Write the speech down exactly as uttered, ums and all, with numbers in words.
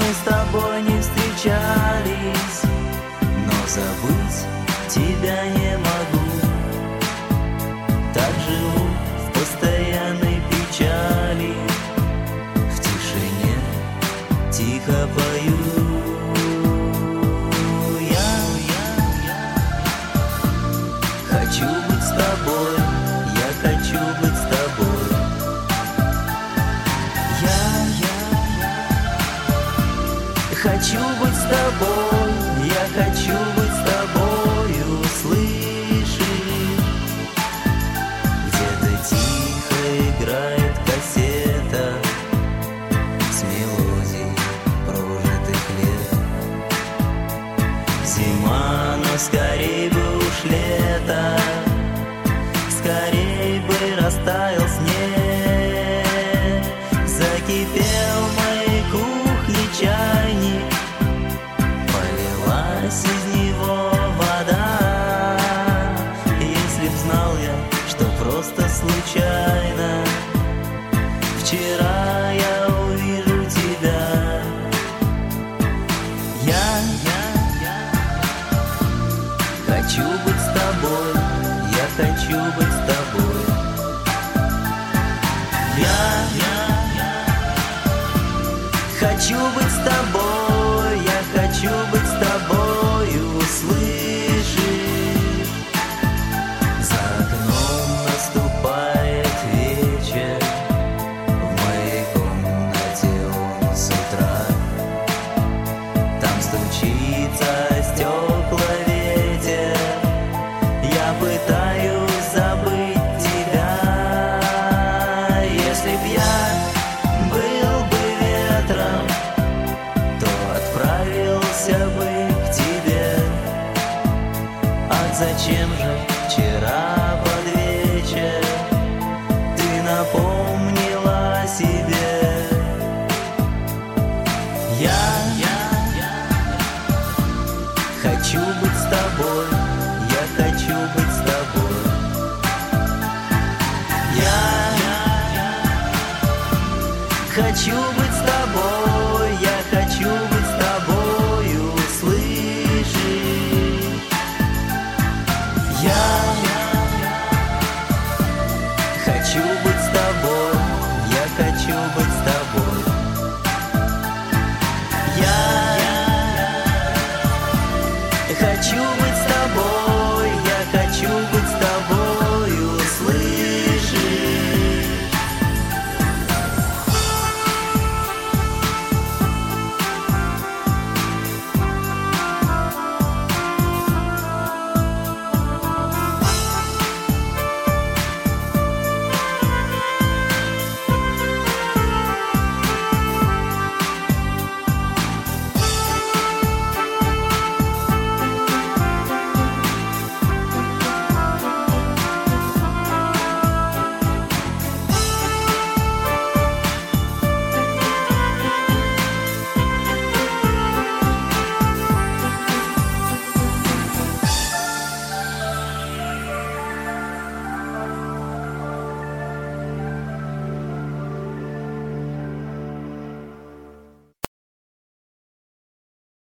мы с тобой не встречались, но забыть тебя не могу. Так живу в постоянной печали, в тишине тихо пою. Я, хочу быть с тобой, я хочу быть с тобой. Я, хочу быть с тобой, я хочу быть с тобою, слышишь? Где-то тихо играет кассета с мелодией прожитых лет. Зима, но скорей бы уж лето, скорей бы растаял снег. Закипел в моей кухне чайник, полилась из него вода. Если б знал я, что просто случайно вчера я увижу тебя. Я, хочу быть с тобой, я хочу быть с тобой. Я, хочу быть с тобой, я хочу быть с тобою, слышишь? За окном наступает вечер, в моей комнате он с утра. Там стучится о стекла ветер, я пытаюсь забыть тебя. Если б я был бы ветром, то отправился бы к тебе. Ах, зачем же вчера под вечер ты напомнила о себе? Я, хочу быть с тобой, я хочу быть с тобой. Я, хочу быть